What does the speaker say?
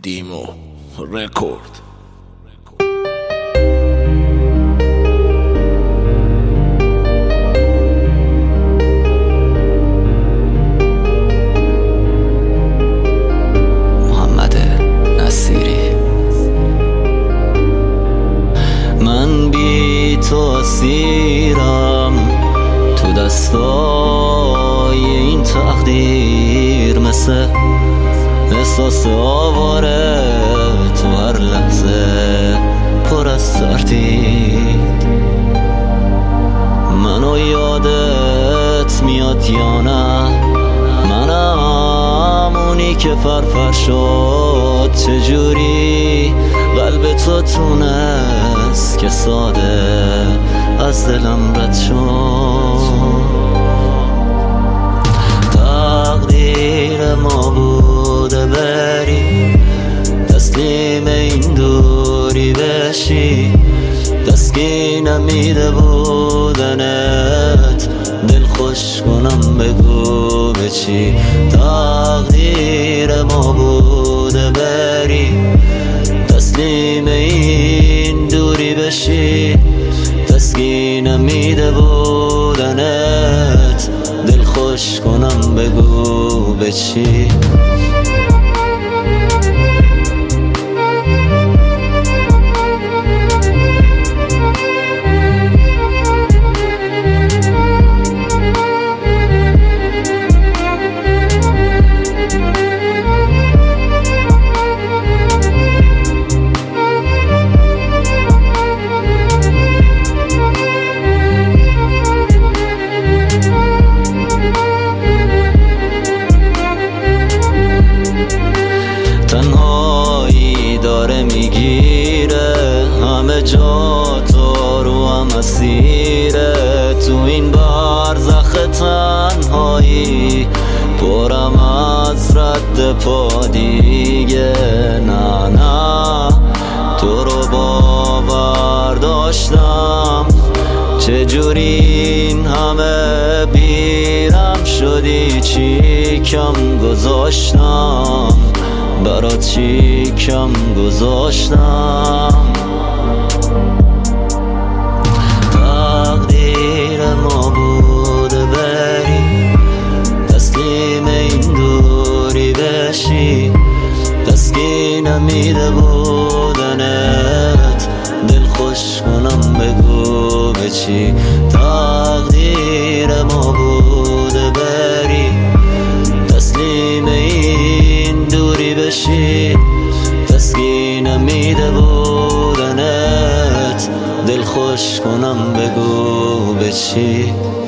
دیمو رکورد. محمد نصیری. من بی تو اسیرم تو دستای این تقدیر، مثل احساس آواره تو هر لحظه پر از تردید. منو یادت میاد یا نه؟ منم اونی که فرفر شد، چجوری قلب تو تونست که ساده از دلم رد شد. تقدیر ما بوده بری، تسلیم این دوری بشی، دستگی نمیده بودنت دل خوش کنم بگو به چی. تقدیر ما بوده بری، تسلیم این دوری بشی، دستگی نمیده بودنت دل خوش کنم بگو به چی. تنهایی داره میگیره همه جا، تو رو هم اسیره تو این برزخ تنهایی، پرم از رد پا دیگه. نه نه تو رو باور داشتم، چجوری این همه بیرم شدی؟ چی کم گذاشتم برات، چی کم گذاشتم؟ تقدیر ما بوده بری، تسلیم این دوری بشی، دستگی نمیده بودنت دل خوش کنم بگو به چی. تقدیر ما بوده بری، تسلیم این دوری بشی، دستگی نمیده بودنت دل خوش کنم بگو به چی.